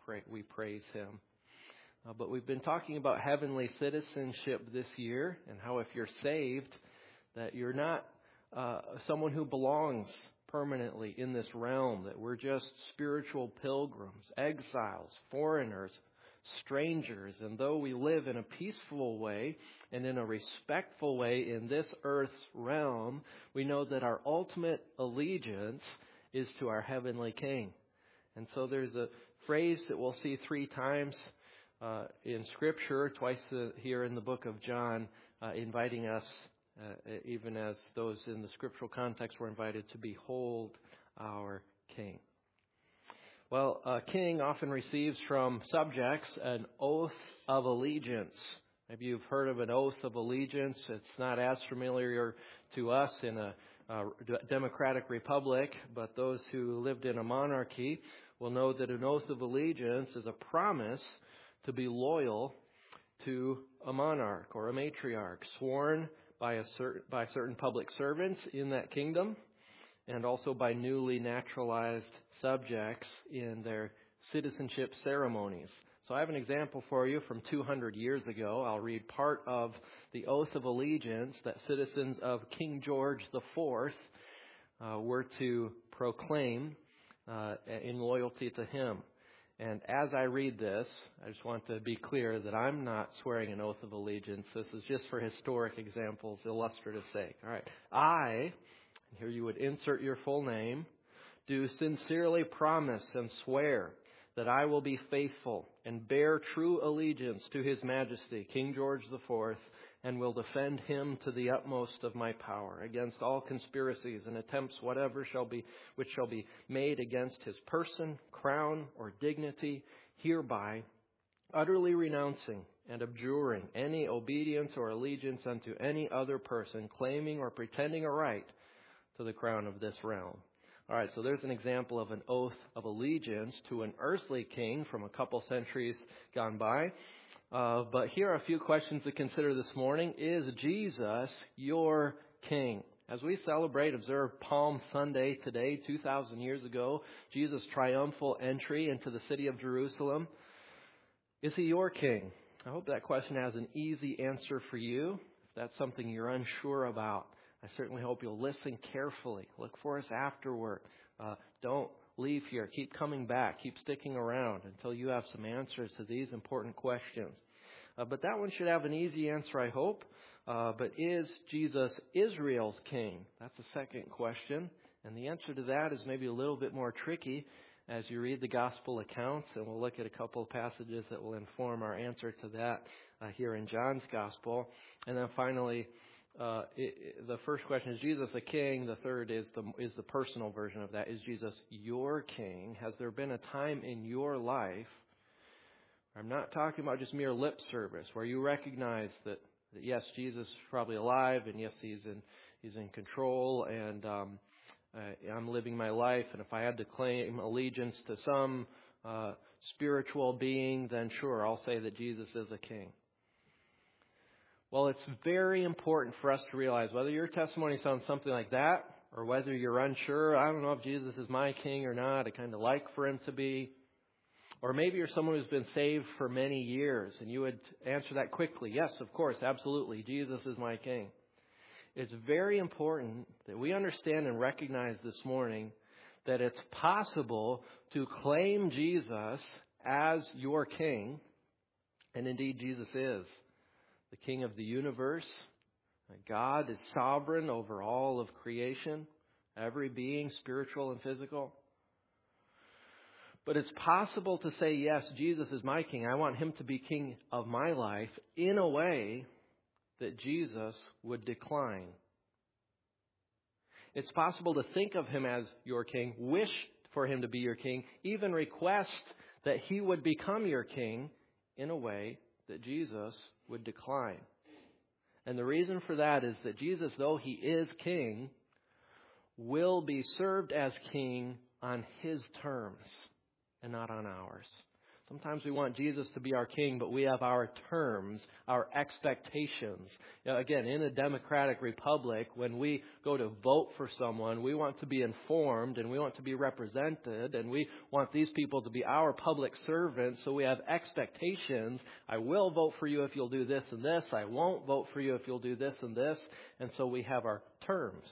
we praise Him. But we've been talking about heavenly citizenship this year, and how if you're saved, that you're not someone who belongs permanently in this realm, that we're just spiritual pilgrims, exiles, foreigners, strangers. And though we live in a peaceful way and in a respectful way in this earth's realm, we know that our ultimate allegiance is to our heavenly King. And so there's a phrase that we'll see 3 times in Scripture, twice here in the book of John, inviting us, even as those in the scriptural context were invited, to behold our King. Well, a king often receives from subjects an oath of allegiance. Maybe you've heard of an oath of allegiance. It's not as familiar to us in a democratic republic, but those who lived in a monarchy will know that an oath of allegiance is a promise to be loyal to a monarch or a matriarch, sworn by certain public servants in that kingdom, and also by newly naturalized subjects in their citizenship ceremonies. So I have an example for you from 200 years ago. I'll read part of the oath of allegiance that citizens of King George IV were to proclaim in loyalty to him. And as I read this, I just want to be clear that I'm not swearing an oath of allegiance. This is just for historic examples, illustrative sake. All right. I, and here you would insert your full name, do sincerely promise and swear that I will be faithful and bear true allegiance to His Majesty, King George IV, and will defend him to the utmost of my power against all conspiracies and attempts which shall be made against his person, crown, or dignity, hereby utterly renouncing and abjuring any obedience or allegiance unto any other person, claiming or pretending a right to the crown of this realm. All right, so there's an example of an oath of allegiance to an earthly king from a couple centuries gone by. But here are a few questions to consider this morning. Is Jesus your King? As we observe Palm Sunday today, 2,000 years ago, Jesus' triumphal entry into the city of Jerusalem, is He your King? I hope that question has an easy answer for you. If that's something you're unsure about, I certainly hope you'll listen carefully. Look for us afterward. Don't leave here. Keep coming back. Keep sticking around until you have some answers to these important questions. But that one should have an easy answer, I hope. But is Jesus Israel's King? That's the second question. And the answer to that is maybe a little bit more tricky as you read the gospel accounts. And we'll look at a couple of passages that will inform our answer to that here in John's gospel. And then finally, the first question, is Jesus a king? The third is the personal version of that. Is Jesus your King? Has there been a time in your life, I'm not talking about just mere lip service, where you recognize that yes, Jesus is probably alive, and yes, He's in control, and I'm living my life, and if I had to claim allegiance to some spiritual being, then sure, I'll say that Jesus is a king. Well, it's very important for us to realize whether your testimony sounds something like that, or whether you're unsure, I don't know if Jesus is my king or not, I kind of like for Him to be. Or maybe you're someone who's been saved for many years, and you would answer that quickly. Yes, of course, absolutely, Jesus is my King. It's very important that we understand and recognize this morning that it's possible to claim Jesus as your King, and indeed Jesus is the King of the universe. God is sovereign over all of creation, every being, spiritual and physical. But it's possible to say, yes, Jesus is my King. I want Him to be King of my life in a way that Jesus would decline. It's possible to think of Him as your King, wish for Him to be your King, even request that He would become your King in a way that Jesus would decline. And the reason for that is that Jesus, though He is King, will be served as King on His terms and not on ours. Sometimes we want Jesus to be our king, but we have our terms, our expectations. Again, in a democratic republic, when we go to vote for someone, we want to be informed and we want to be represented and we want these people to be our public servants, so we have expectations. I will vote for you if you'll do this and this. I won't vote for you if you'll do this and this. And so we have our terms.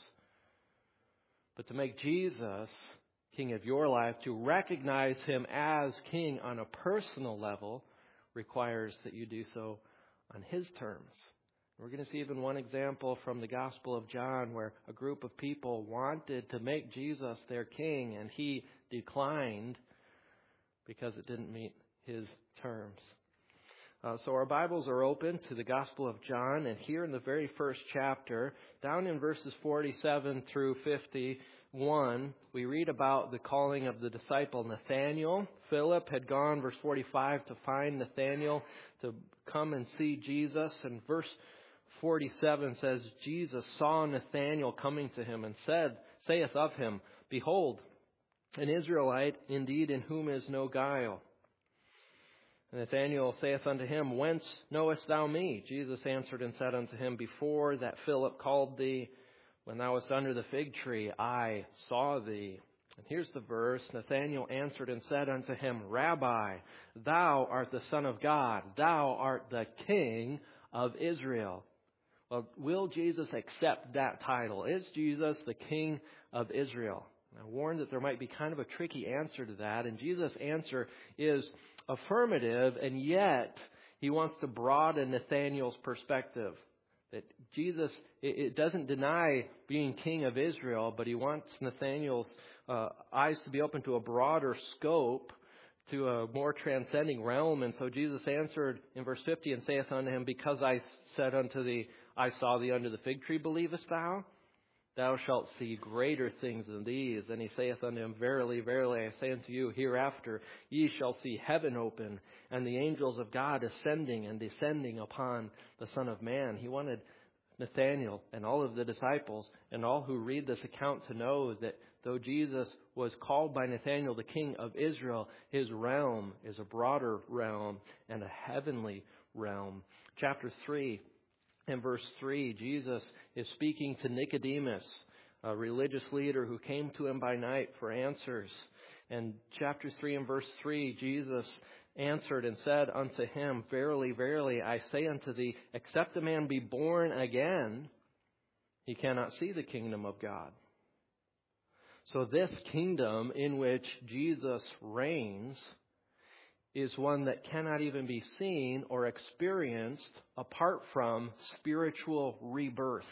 But to make Jesus King of your life, to recognize Him as King on a personal level, requires that you do so on His terms. We're going to see even one example from the Gospel of John where a group of people wanted to make Jesus their King, and He declined because it didn't meet His terms. So our Bibles are open to the Gospel of John, and here in the very first chapter, down in verses 47 through 51, we read about the calling of the disciple Nathanael. Philip had gone, verse 45, to find Nathanael to come and see Jesus. And verse 47 says, Jesus saw Nathanael coming to him and saith of him, Behold, an Israelite indeed in whom is no guile. And Nathanael saith unto him, Whence knowest thou me? Jesus answered and said unto him, Before that Philip called thee, when thou wast under the fig tree, I saw thee. And here's the verse. Nathanael answered and said unto him, Rabbi, thou art the Son of God. Thou art the King of Israel. Well, will Jesus accept that title? Is Jesus the King of Israel? I warned that there might be kind of a tricky answer to that. And Jesus' answer is affirmative, and yet He wants to broaden Nathanael's perspective. That Jesus, it doesn't deny being King of Israel, but He wants Nathanael's eyes to be open to a broader scope, to a more transcending realm. And so Jesus answered in verse 50 and saith unto him, Because I said unto thee, I saw thee under the fig tree, believest thou? Thou shalt see greater things than these. And He saith unto him, Verily, verily, I say unto you, hereafter ye shall see heaven open, and the angels of God ascending and descending upon the Son of Man. He wanted Nathanael and all of the disciples and all who read this account to know that though Jesus was called by Nathanael the King of Israel, His realm is a broader realm and a heavenly realm. Chapter 3. In verse 3, Jesus is speaking to Nicodemus, a religious leader who came to Him by night for answers. And chapter 3 and verse 3, Jesus answered and said unto him, Verily, verily, I say unto thee, except a man be born again, he cannot see the kingdom of God. So this kingdom in which Jesus reigns is one that cannot even be seen or experienced apart from spiritual rebirth.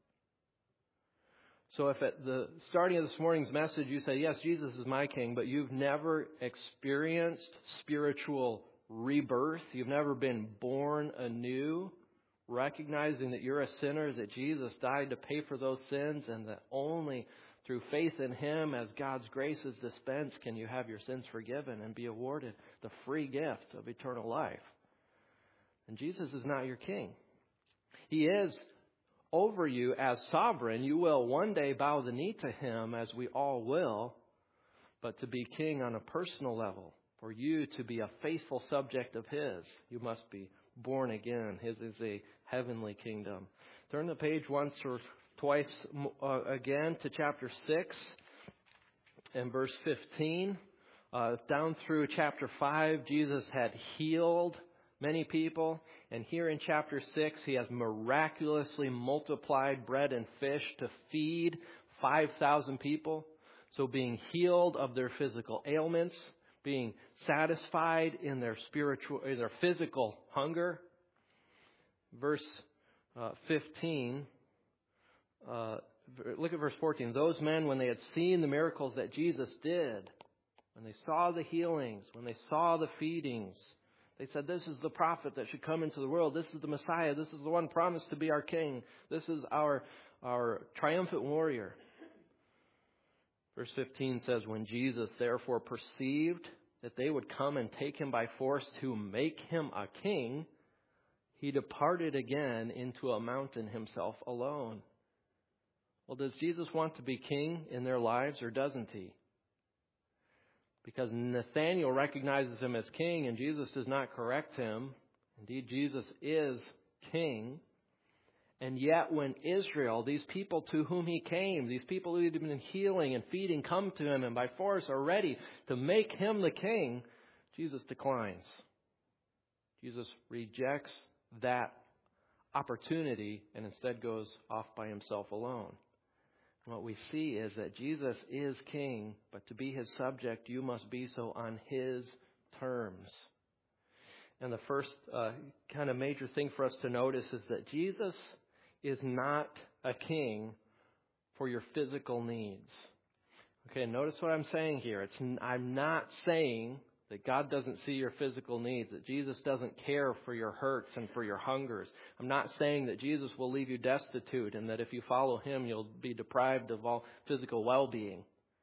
So if at the starting of this morning's message you say, yes, Jesus is my King, but you've never experienced spiritual rebirth, you've never been born anew, recognizing that you're a sinner, that Jesus died to pay for those sins, and that only through faith in Him, as God's grace is dispensed, can you have your sins forgiven and be awarded the free gift of eternal life. And Jesus is not your King. He is over you as sovereign. You will one day bow the knee to Him, as we all will. But to be King on a personal level, for you to be a faithful subject of His, you must be born again. His is a heavenly kingdom. Turn the page once or twice again to chapter 6 and verse 15. Down through chapter 5, Jesus had healed many people. And here in chapter 6, He has miraculously multiplied bread and fish to feed 5,000 people. So being healed of their physical ailments, being satisfied in their physical hunger. Verse 15. Look at verse 14. Those men, when they had seen the miracles that Jesus did, when they saw the healings, when they saw the feedings, they said, this is the prophet that should come into the world. This is the Messiah. This is the one promised to be our King. This is our triumphant warrior. Verse 15 says, when Jesus therefore perceived that they would come and take Him by force to make Him a king, He departed again into a mountain Himself alone. Well, does Jesus want to be king in their lives, or doesn't He? because Nathanael recognizes him as king and Jesus does not correct him. Indeed, Jesus is king. And yet when Israel, these people to whom he came, these people who had been healing and feeding, come to him and by force are ready to make him the king, Jesus declines. Jesus rejects that opportunity and instead goes off by himself alone. And what we see is that Jesus is king, but to be his subject, you must be so on his terms. And the first kind of major thing for us to notice is that Jesus is not a king for your physical needs. Okay, notice what I'm saying here. I'm not saying that God doesn't see your physical needs, that Jesus doesn't care for your hurts and for your hungers. I'm not saying that Jesus will leave you destitute and that if you follow him, you'll be deprived of all physical well-being.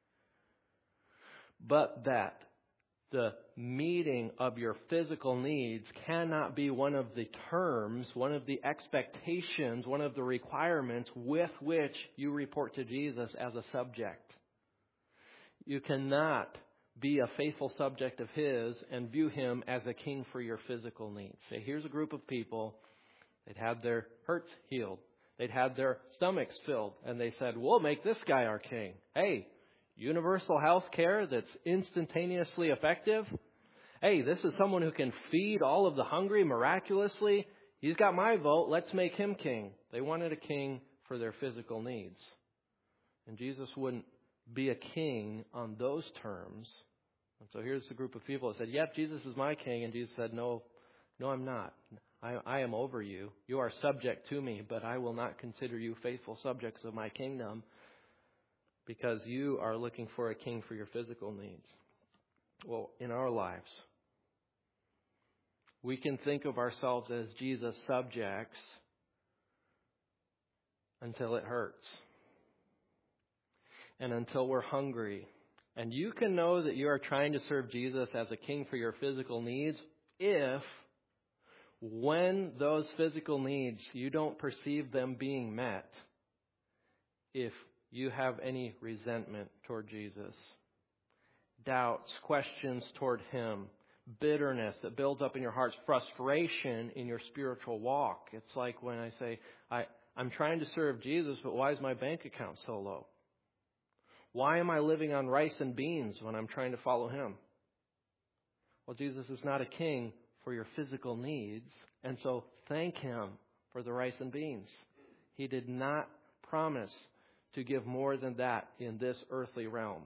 But that the meeting of your physical needs cannot be one of the terms, one of the expectations, one of the requirements with which you report to Jesus as a subject. You cannot be a faithful subject of his and view him as a king for your physical needs. Say, here's a group of people, they'd had their hurts healed. They'd had their stomachs filled. And they said, we'll make this guy our king. Hey, universal health care that's instantaneously effective. Hey, this is someone who can feed all of the hungry miraculously. He's got my vote. Let's make him king. They wanted a king for their physical needs. And Jesus wouldn't be a king on those terms. And so here's the group of people that said, yep, Jesus is my king. And Jesus said, no, I'm not. I am over you. You are subject to me, but I will not consider you faithful subjects of my kingdom because you are looking for a king for your physical needs. Well, in our lives, we can think of ourselves as Jesus' subjects until it hurts. And until we're hungry. And you can know that you are trying to serve Jesus as a king for your physical needs if, when those physical needs, you don't perceive them being met, if you have any resentment toward Jesus, doubts, questions toward him, bitterness that builds up in your hearts, frustration in your spiritual walk. It's like when I say, I'm trying to serve Jesus, but why is my bank account so low? Why am I living on rice and beans when I'm trying to follow him? Well, Jesus is not a king for your physical needs, and so thank him for the rice and beans. He did not promise to give more than that in this earthly realm.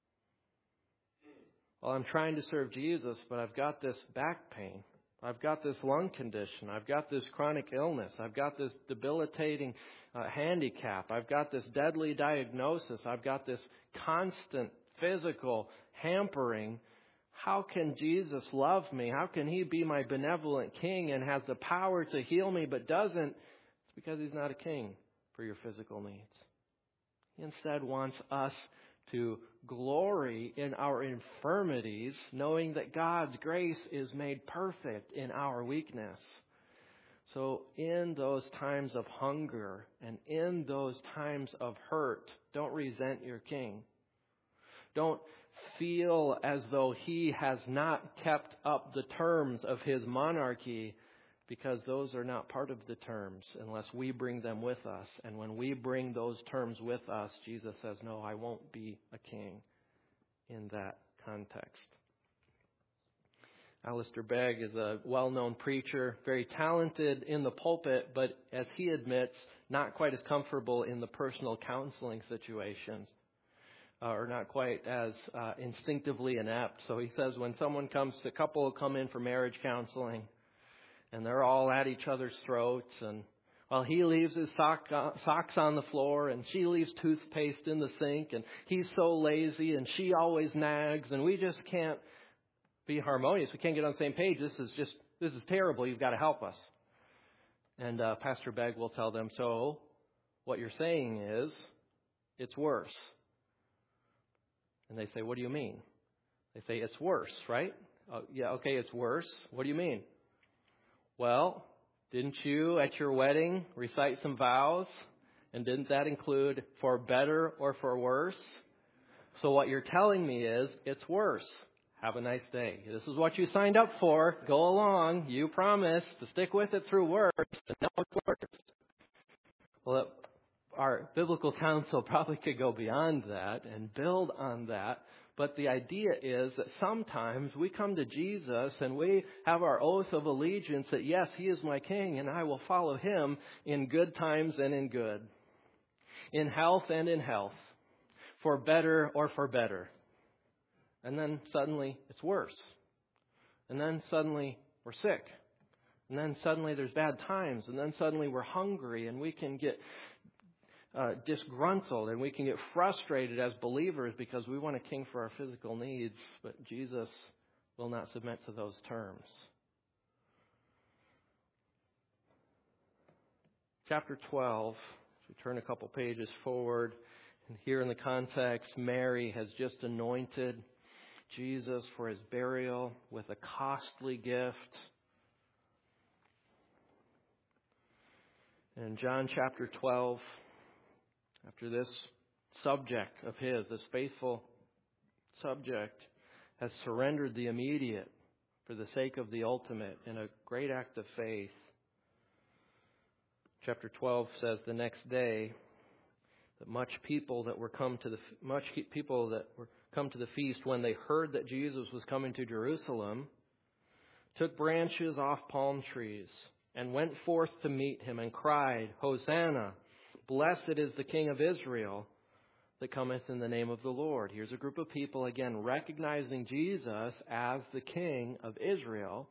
Well, I'm trying to serve Jesus, but I've got this back pain. I've got this lung condition. I've got this chronic illness. I've got this debilitating handicap. I've got this deadly diagnosis. I've got this constant physical hampering. How can Jesus love me? How can he be my benevolent king and has the power to heal me but doesn't? It's because he's not a king for your physical needs. He instead wants us to glory in our infirmities, knowing that God's grace is made perfect in our weakness. So in those times of hunger and in those times of hurt, don't resent your king. Don't feel as though he has not kept up the terms of his monarchy, because those are not part of the terms unless we bring them with us. And when we bring those terms with us, Jesus says, no, I won't be a king in that context. Alistair Begg is a well-known preacher, very talented in the pulpit, but as he admits, not quite as comfortable in the personal counseling situations, or not quite as instinctively inept. So he says when a couple will come in for marriage counseling, and they're all at each other's throats, and while he leaves his socks on the floor, and she leaves toothpaste in the sink, and he's so lazy, and she always nags, and we just can't be harmonious. We can't get on the same page. This is terrible. You've got to help us. And Pastor Begg will tell them, so what you're saying is it's worse. And they say, what do you mean? They say, it's worse, right? Yeah, okay, it's worse. What do you mean? Well, didn't you at your wedding recite some vows? And didn't that include for better or for worse? So what you're telling me is it's worse. Have a nice day. This is what you signed up for. Go along. You promised to stick with it through works. And now it's works. Well, our biblical counsel probably could go beyond that and build on that. But the idea is that sometimes we come to Jesus and we have our oath of allegiance that, yes, He is my King and I will follow Him in good times and in good, in health and in health, for better or for better. And then suddenly it's worse. And then suddenly we're sick. And then suddenly there's bad times. And then suddenly we're hungry and we can get disgruntled and we can get frustrated as believers because we want a king for our physical needs. But Jesus will not submit to those terms. Chapter 12, as we turn a couple pages forward, and here in the context, Mary has just anointed Jesus for His burial with a costly gift. And in John chapter 12, after this subject of His, this faithful subject, has surrendered the immediate for the sake of the ultimate in a great act of faith. Chapter 12 says the next day that much people that were come to the feast, when they heard that Jesus was coming to Jerusalem, took branches off palm trees and went forth to meet Him and cried, "Hosanna! Blessed is the King of Israel that cometh in the name of the Lord." Here's a group of people, again, recognizing Jesus as the King of Israel.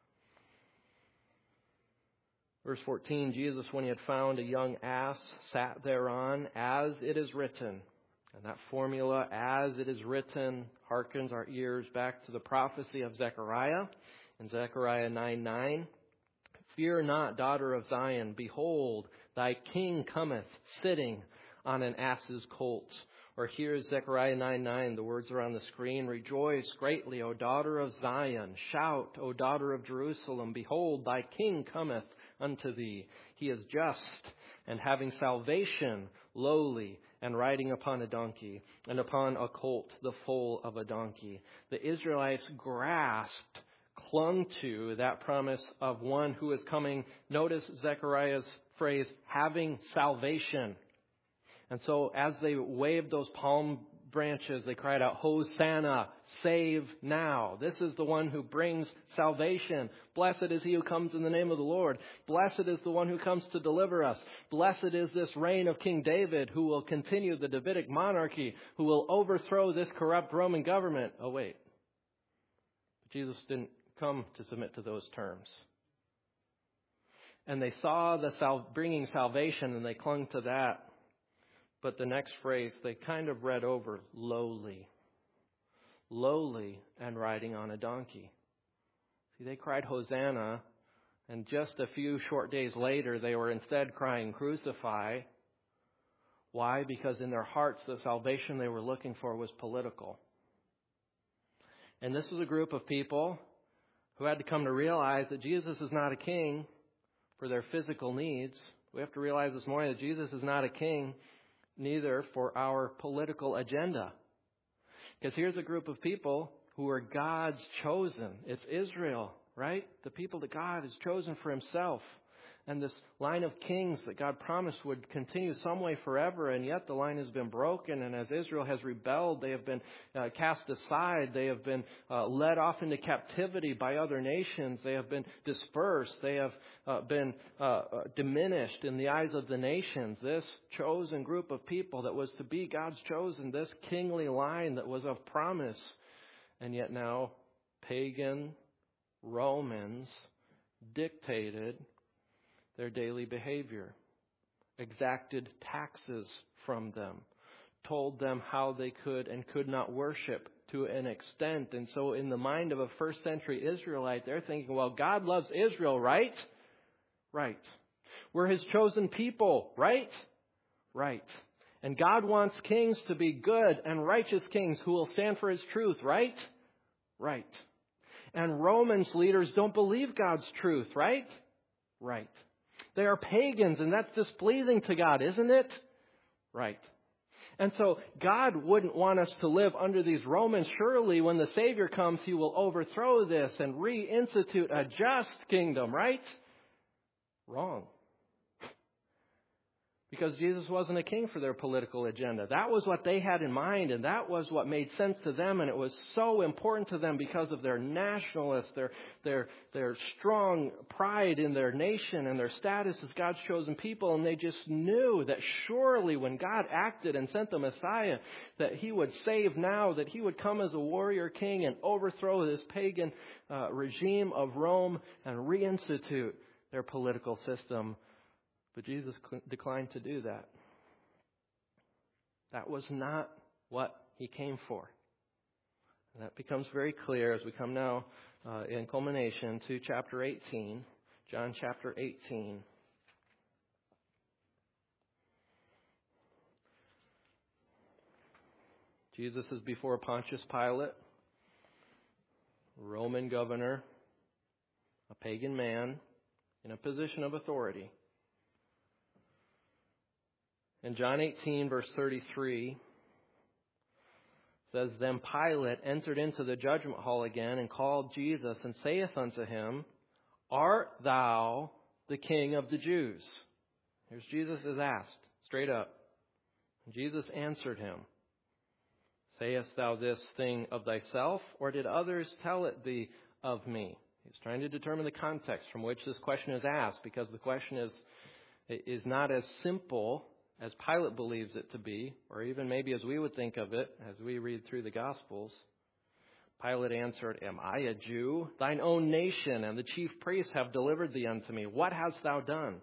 Verse 14, Jesus, when He had found a young ass, sat thereon, as it is written. And that formula, as it is written, harkens our ears back to the prophecy of Zechariah in Zechariah 9:9. "Fear not, daughter of Zion. Behold, thy king cometh, sitting on an ass's colt." Or here's Zechariah 9:9. The words are on the screen. "Rejoice greatly, O daughter of Zion. Shout, O daughter of Jerusalem. Behold, thy king cometh unto thee. He is just and having salvation, lowly, and riding upon a donkey, and upon a colt, the foal of a donkey." The Israelites grasped, clung to that promise of one who is coming. Notice Zechariah's phrase, having salvation. And so as they waved those palm branches, they cried out, "Hosanna, save now." This is the one who brings salvation. Blessed is He who comes in the name of the Lord. Blessed is the one who comes to deliver us. Blessed is this reign of King David, who will continue the Davidic monarchy, who will overthrow this corrupt Roman government. Oh, wait. Jesus didn't come to submit to those terms. And they saw the bringing salvation and they clung to that. But the next phrase, they kind of read over, lowly. Lowly and riding on a donkey. See, they cried Hosanna, and just a few short days later, they were instead crying crucify. Why? Because in their hearts, the salvation they were looking for was political. And this was a group of people who had to come to realize that Jesus is not a king for their physical needs. We have to realize this morning that Jesus is not a king neither for our political agenda. Because here's a group of people who are God's chosen. It's Israel, right? The people that God has chosen for Himself. And this line of kings that God promised would continue some way forever, and yet the line has been broken. And as Israel has rebelled, they have been cast aside. They have been led off into captivity by other nations. They have been dispersed. They have been diminished in the eyes of the nations. This chosen group of people that was to be God's chosen, this kingly line that was of promise. And yet now pagan Romans dictated their daily behavior, exacted taxes from them, told them how they could and could not worship to an extent. And so in the mind of a first century Israelite, they're thinking, well, God loves Israel, right? Right. We're His chosen people, right? Right. And God wants kings to be good and righteous kings who will stand for His truth, right? Right. And Romans leaders don't believe God's truth, right? Right. They are pagans, and that's displeasing to God, isn't it? Right. And so God wouldn't want us to live under these Romans. Surely when the Savior comes, He will overthrow this and reinstitute a just kingdom, right? Wrong. Because Jesus wasn't a king for their political agenda. That was what they had in mind, and that was what made sense to them, and it was so important to them because of their nationalist, their strong pride in their nation and their status as God's chosen people, and they just knew that surely when God acted and sent the Messiah, that He would save now, that He would come as a warrior king and overthrow this pagan regime of Rome and reinstitute their political system. But Jesus declined to do that. That was not what He came for. And that becomes very clear as we come now in culmination to chapter 18, John chapter 18. Jesus is before Pontius Pilate, Roman governor, a pagan man in a position of authority. In John 18, verse 33, says, Then Pilate entered into the judgment hall again and called Jesus and saith unto him, Art thou the King of the Jews? Here's Jesus is asked, straight up. And Jesus answered him, Sayest thou this thing of thyself, or did others tell it thee of me? He's trying to determine the context from which this question is asked, because the question is not as simple as Pilate believes it to be, or even maybe as we would think of it as we read through the Gospels. Pilate answered, Am I a Jew? Thine own nation and the chief priests have delivered thee unto me. What hast thou done?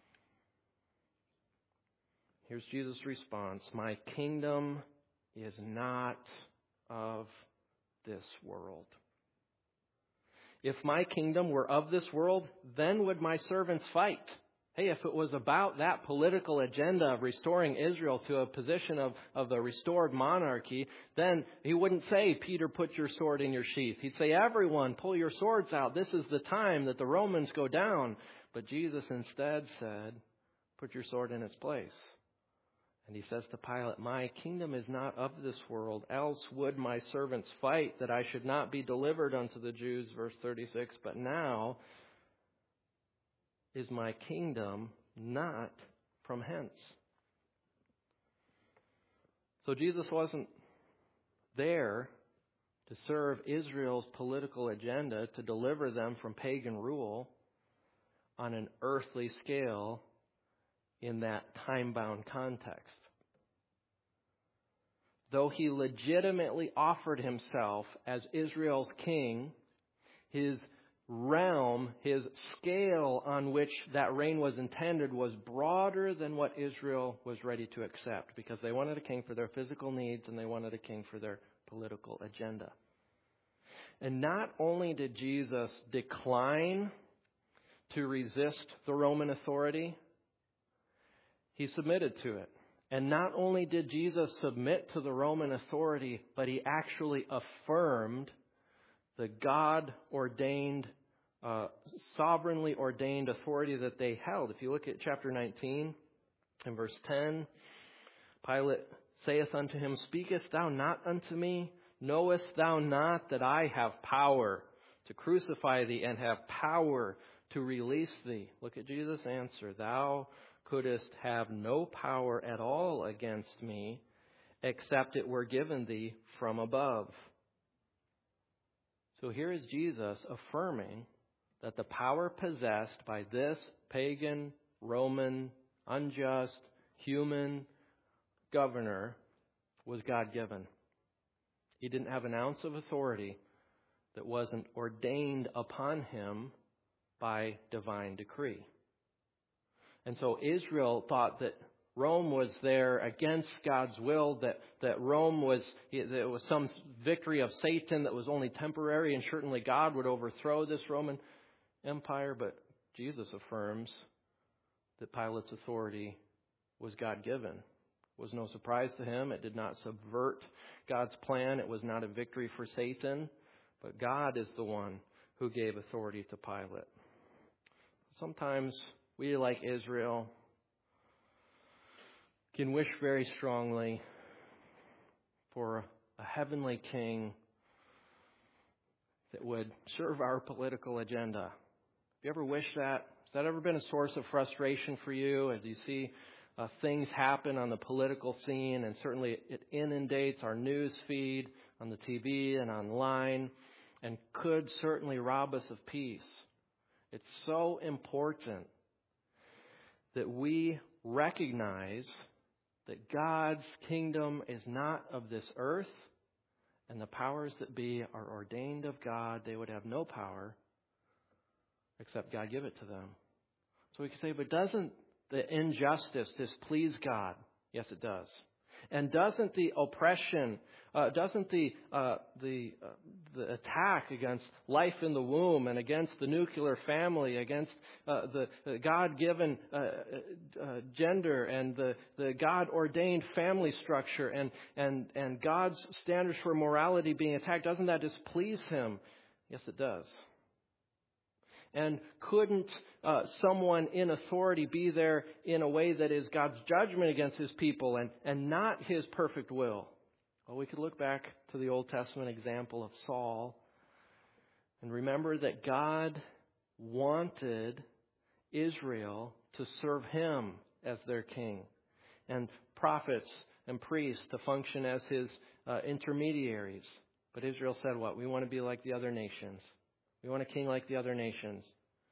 Here's Jesus' response. My kingdom is not of this world. If my kingdom were of this world, then would my servants fight. Hey, if it was about that political agenda of restoring Israel to a position of the restored monarchy, then he wouldn't say, Peter, put your sword in your sheath. He'd say, everyone, pull your swords out. This is the time that the Romans go down. But Jesus instead said, put your sword in its place. And he says to Pilate, My kingdom is not of this world, else would my servants fight that I should not be delivered unto the Jews, verse 36. But now is my kingdom not from hence. So Jesus wasn't there to serve Israel's political agenda, to deliver them from pagan rule on an earthly scale in that time-bound context. Though he legitimately offered himself as Israel's king, his realm, his scale on which that reign was intended was broader than what Israel was ready to accept, because they wanted a king for their physical needs and they wanted a king for their political agenda. And not only did Jesus decline to resist the Roman authority, he submitted to it. And not only did Jesus submit to the Roman authority, but he actually affirmed the God-ordained, sovereignly ordained authority that they held. If you look at chapter 19 and verse 10, Pilate saith unto him, Speakest thou not unto me? Knowest thou not that I have power to crucify thee and have power to release thee? Look at Jesus' answer. Thou couldst have no power at all against me, except it were given thee from above. So here is Jesus affirming that the power possessed by this pagan, Roman, unjust, human governor was God-given. He didn't have an ounce of authority that wasn't ordained upon him by divine decree. And so Israel thought that Rome was there against God's will, that Rome there was some victory of Satan that was only temporary, and certainly God would overthrow this Roman Empire. But Jesus affirms that Pilate's authority was God-given. It was no surprise to him. It did not subvert God's plan. It was not a victory for Satan. But God is the one who gave authority to Pilate. Sometimes we, like Israel, can wish very strongly for a heavenly king that would serve our political agenda. Have you ever wished that? Has that ever been a source of frustration for you as you see things happen on the political scene? And certainly it inundates our news feed on the TV and online and could certainly rob us of peace. It's so important that we recognize that God's kingdom is not of this earth, and the powers that be are ordained of God. They would have no power except God give it to them. So we can say, but doesn't the injustice displease God? Yes, it does. And doesn't the oppression, doesn't the attack against life in the womb and against the nuclear family, against the God-given gender and the God-ordained family structure and God's standards for morality being attacked, doesn't that displease Him? Yes, it does. And couldn't someone in authority be there in a way that is God's judgment against His people and not His perfect will? Well, we could look back to the Old Testament example of Saul and remember that God wanted Israel to serve Him as their king and prophets and priests to function as His intermediaries. But Israel said what? We want to be like the other nations. We want a king like the other nations.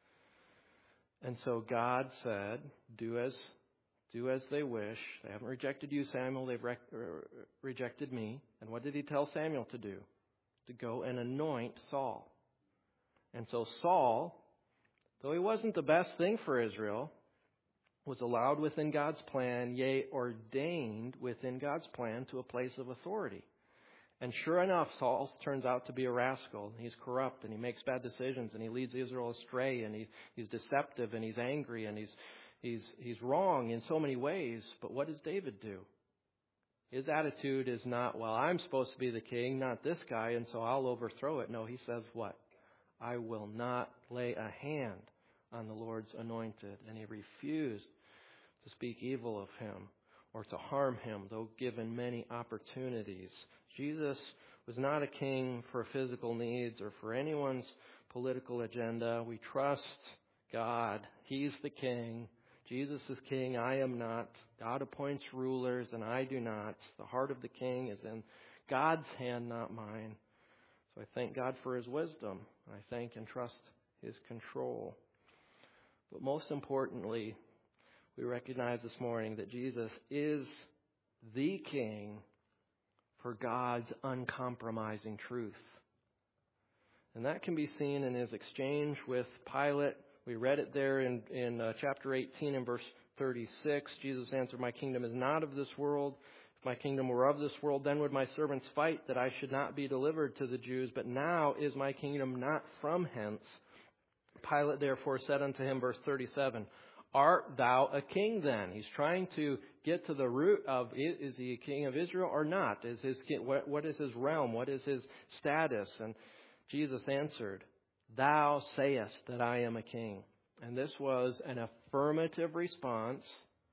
And so God said, do as they wish. They haven't rejected you, Samuel. They've rejected me. And what did He tell Samuel to do? To go and anoint Saul. And so Saul, though he wasn't the best thing for Israel, was allowed within God's plan, yea, ordained within God's plan to a place of authority. And sure enough, Saul turns out to be a rascal. He's corrupt and he makes bad decisions and he leads Israel astray and he's deceptive and he's angry and he's wrong in so many ways. But what does David do? His attitude is not, well, I'm supposed to be the king, not this guy, and so I'll overthrow it. No, he says what? I will not lay a hand on the Lord's anointed. And he refused to speak evil of him or to harm him, though given many opportunities. Jesus was not a king for physical needs or for anyone's political agenda. We trust God. He's the king. Jesus is king. I am not. God appoints rulers and I do not. The heart of the king is in God's hand, not mine. So I thank God for His wisdom. I thank and trust His control. But most importantly, we recognize this morning that Jesus is the king for God's uncompromising truth. And that can be seen in His exchange with Pilate. We read it there in chapter 18 and verse 36. Jesus answered, my kingdom is not of this world. If my kingdom were of this world, then would my servants fight that I should not be delivered to the Jews. But now is my kingdom not from hence. Pilate therefore said unto him, verse 37, art thou a king then? He's trying to get to the root of, is he a king of Israel or not? What is his realm? What is his status? And Jesus answered, thou sayest that I am a king. And this was an affirmative response.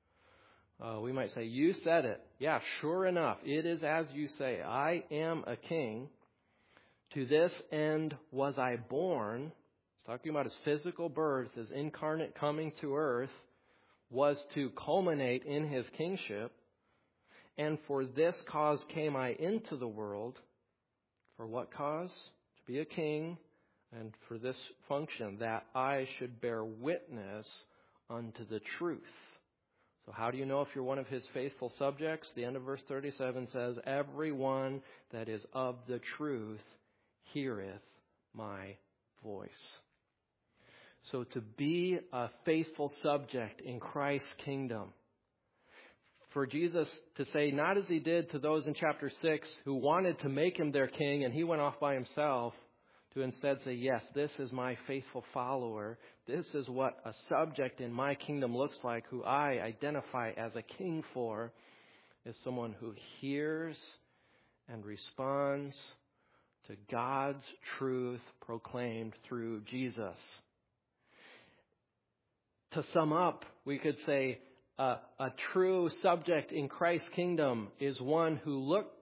We might say, you said it. Yeah, sure enough, it is as you say. I am a king. To this end was I born. He's talking about his physical birth, his incarnate coming to earth was to culminate in his kingship. And for this cause came I into the world. For what cause? To be a king. And for this function, that I should bear witness unto the truth. So how do you know if you're one of His faithful subjects? The end of verse 37 says, everyone that is of the truth heareth my voice. So to be a faithful subject in Christ's kingdom, for Jesus to say, not as He did to those in chapter 6 who wanted to make Him their king and He went off by Himself, to instead say, yes, this is my faithful follower. This is what a subject in my kingdom looks like, who I identify as a king for, is someone who hears and responds to God's truth proclaimed through Jesus. To sum up, we could say a true subject in Christ's kingdom is one who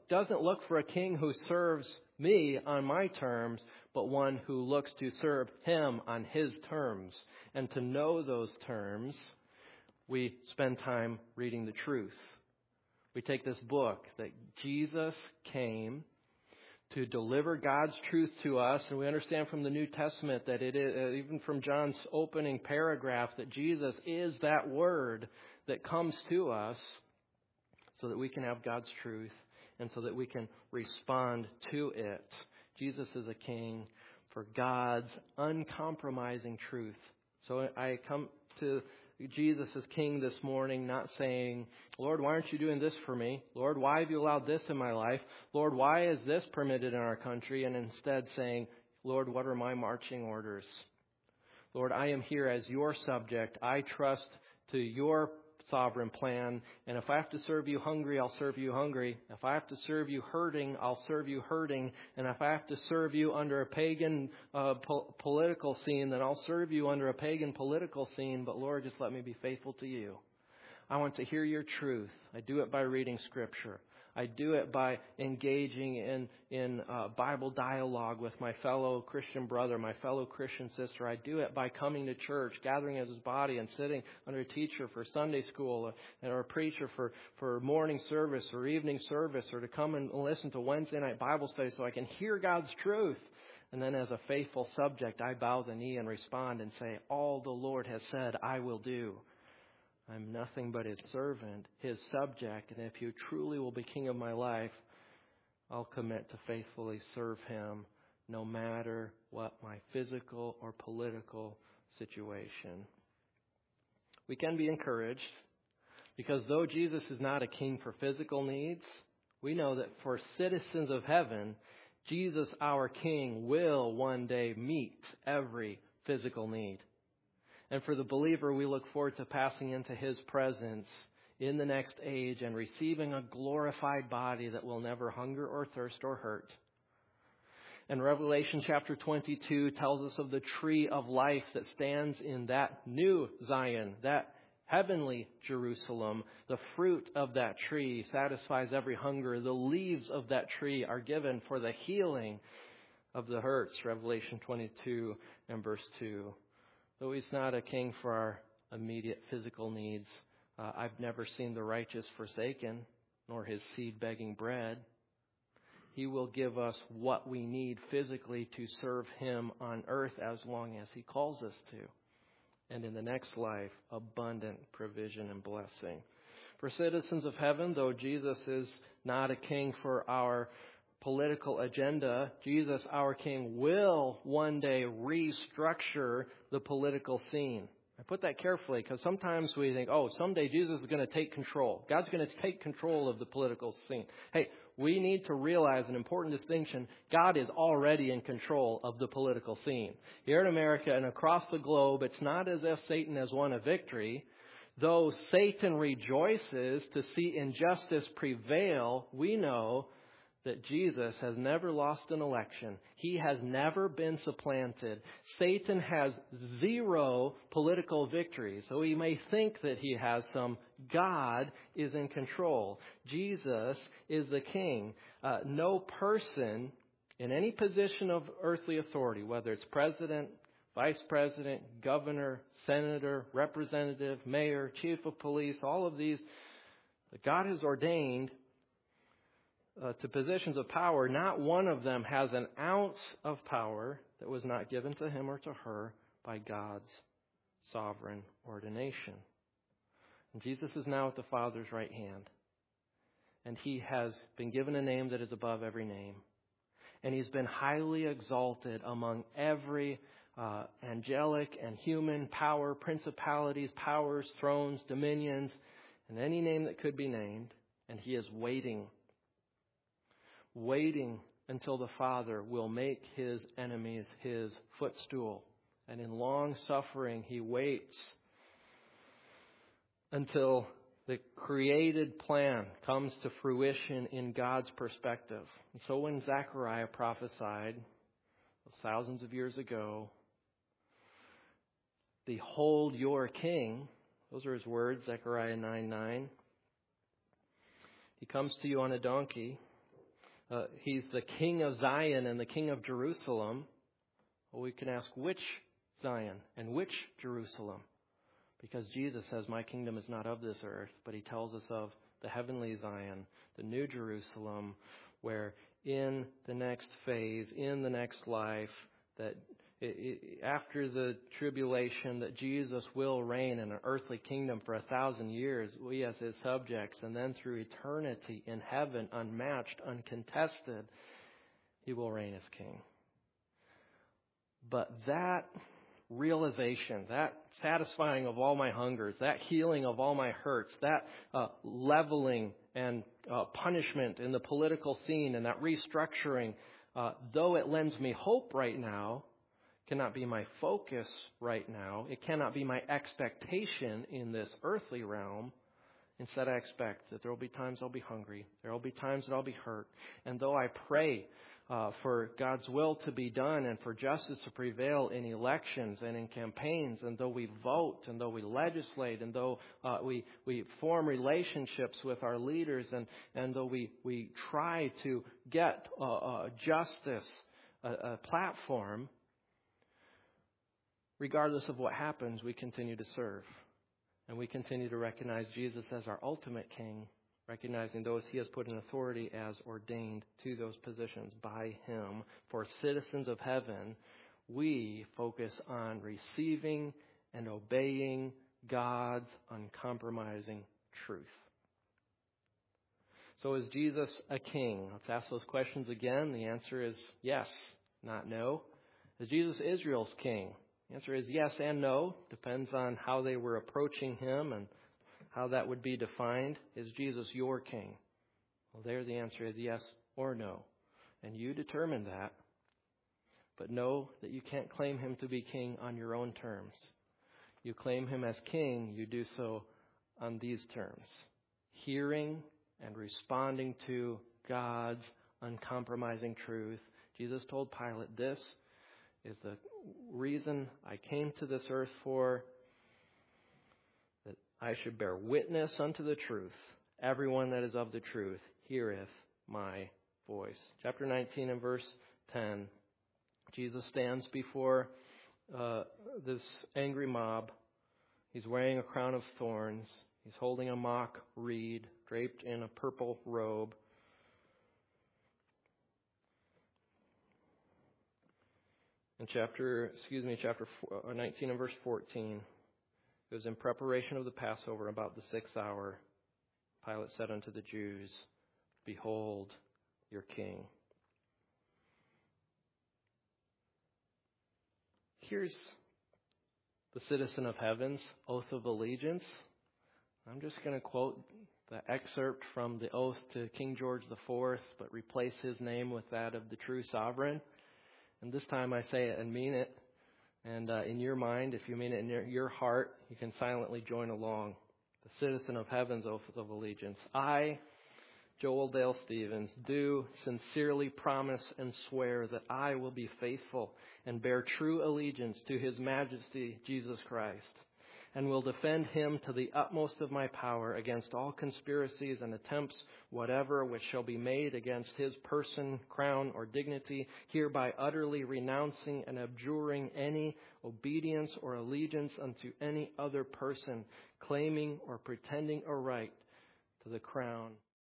doesn't look for a king who serves me on my terms, but one who looks to serve him on his terms. And to know those terms, we spend time reading the truth. We take this book that Jesus came to deliver God's truth to us, and we understand from the New Testament that it is, even from John's opening paragraph, that Jesus is that word that comes to us so that we can have God's truth and so that we can respond to it. Jesus is a king for God's uncompromising truth. So I come to Jesus as king this morning, not saying, Lord, why aren't you doing this for me? Lord, why have you allowed this in my life? Lord, why is this permitted in our country? And instead saying, Lord, what are my marching orders? Lord, I am here as your subject. I trust to your sovereign plan. And if I have to serve you hungry, I'll serve you hungry. If I have to serve you hurting, I'll serve you hurting. And if I have to serve you under a pagan political scene, then I'll serve you under a pagan political scene. But Lord, just let me be faithful to you. I want to hear your truth. I do it by reading Scripture. I do it by engaging in Bible dialogue with my fellow Christian brother, my fellow Christian sister. I do it by coming to church, gathering as his body, and sitting under a teacher for Sunday school or a preacher for morning service or evening service, or to come and listen to Wednesday night Bible study so I can hear God's truth. And then as a faithful subject, I bow the knee and respond and say, all the Lord has said, I will do. I'm nothing but his servant, his subject, and if you truly will be king of my life, I'll commit to faithfully serve him no matter what my physical or political situation. We can be encouraged because though Jesus is not a king for physical needs, we know that for citizens of heaven, Jesus, our King, will one day meet every physical need. And for the believer, we look forward to passing into his presence in the next age and receiving a glorified body that will never hunger or thirst or hurt. And Revelation chapter 22 tells us of the tree of life that stands in that new Zion, that heavenly Jerusalem. The fruit of that tree satisfies every hunger. The leaves of that tree are given for the healing of the hurts. Revelation 22 and verse 2. Though he's not a king for our immediate physical needs, I've never seen the righteous forsaken, nor his seed begging bread. He will give us what we need physically to serve him on earth as long as he calls us to. And in the next life, abundant provision and blessing. For citizens of heaven, though Jesus is not a king for our political agenda, Jesus, our King, will one day restructure the political scene. I put that carefully because sometimes we think, someday Jesus is going to take control. God's going to take control of the political scene. Hey, we need to realize an important distinction. God is already in control of the political scene. Here in America and across the globe, it's not as if Satan has won a victory. Though Satan rejoices to see injustice prevail, we know that Jesus has never lost an election. He has never been supplanted. Satan has zero political victory. So he may think that he has some. God is in control. Jesus is the king. No person in any position of earthly authority, whether it's president, vice president, governor, senator, representative, mayor, chief of police, all of these that God has ordained to positions of power, not one of them has an ounce of power that was not given to him or to her by God's sovereign ordination. And Jesus is now at the Father's right hand. And he has been given a name that is above every name. And he's been highly exalted among every angelic and human power, principalities, powers, thrones, dominions, and any name that could be named. And he is waiting until the Father will make his enemies his footstool. And in long suffering, he waits until the created plan comes to fruition in God's perspective. And so when Zechariah prophesied thousands of years ago, "Behold your king," those are his words, Zechariah 9:9. He comes to you on a donkey. He's the King of Zion and the King of Jerusalem. Well, we can ask which Zion and which Jerusalem? Because Jesus says, my kingdom is not of this earth, but he tells us of the heavenly Zion, the new Jerusalem, where in the next phase, in the next life, that after the tribulation, that Jesus will reign in an earthly kingdom for 1,000 years, we as his subjects, and then through eternity in heaven, unmatched, uncontested, he will reign as king. But that realization, that satisfying of all my hungers, that healing of all my hurts, that leveling and punishment in the political scene and that restructuring, though it lends me hope right now, cannot be my focus right now. It cannot be my expectation in this earthly realm. Instead, I expect that there will be times I'll be hungry. There will be times that I'll be hurt. And though I pray for God's will to be done and for justice to prevail in elections and in campaigns, and though we vote and though we legislate and though we form relationships with our leaders and though we try to get justice a platform, regardless of what happens, we continue to serve. And we continue to recognize Jesus as our ultimate king, recognizing those he has put in authority as ordained to those positions by him. For citizens of heaven, we focus on receiving and obeying God's uncompromising truth. So is Jesus a king? Let's ask those questions again. The answer is yes, not no. Is Jesus Israel's king? The answer is yes and no. Depends on how they were approaching him and how that would be defined. Is Jesus your king? Well, there the answer is yes or no. And you determine that. But know that you can't claim him to be king on your own terms. You claim him as king, you do so on these terms: hearing and responding to God's uncompromising truth. Jesus told Pilate, this is the reason I came to this earth for, that I should bear witness unto the truth. Everyone that is of the truth heareth my voice. Chapter 19 and verse 10. Jesus stands before this angry mob. He's wearing a crown of thorns. He's holding a mock reed draped in a purple robe. In chapter 19 and verse 14, it was in preparation of the Passover, about the 6th hour, Pilate said unto the Jews, behold your king. Here's the citizen of heaven's oath of allegiance. I'm just going to quote the excerpt from the oath to King George IV, but replace his name with that of the true sovereign. And this time I say it and mean it. And in your mind, if you mean it in your heart, you can silently join along. The citizen of heaven's oath of allegiance. I, Joel Dale Stevens, do sincerely promise and swear that I will be faithful and bear true allegiance to His Majesty Jesus Christ, and will defend Him to the utmost of my power against all conspiracies and attempts whatever which shall be made against His person, crown, or dignity, hereby utterly renouncing and abjuring any obedience or allegiance unto any other person, claiming or pretending a right to the crown